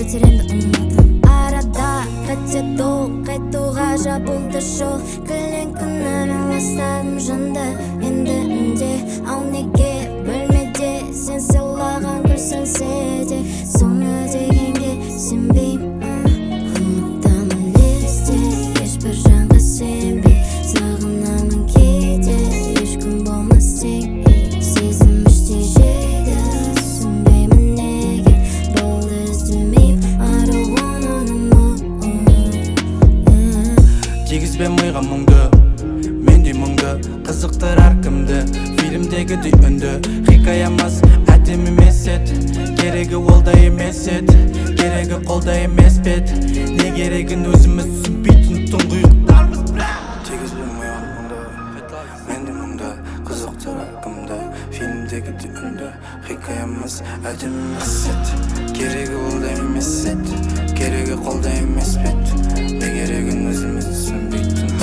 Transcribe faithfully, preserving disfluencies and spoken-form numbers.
өтеренді ұмытым арада қайтеді ол қайтуға жабылды жол кілең күнәмен ластадым жанды енді үнде ал неге бөлмеде сен сыйлаған гүл сөнсе де соны дегенге сенбеймін ұмытамын лезде ешбір жанға сенбей сағынамын кейде ешкім болмас тек сезім іштей жейді түсінбеймін неге болды іздемеймін I don't wanna know тигізбе миға мұңды мендей мұңды қызықтыр әркімді фильмдегідей үнді хикаямыз әдемі емес еді керегі ол да емес еді керегі қолда емес бет не керегін өзіміз түсінбейтін тұңғиықтармыз тигізбе миға мұңды мендей мұңды қызықтыр әркімді фильмдегідей үнді хикаямыз әдемі емес еді керегі ол да емес еді керегі қолда емес бет не керегін өзіміз түсінбейтін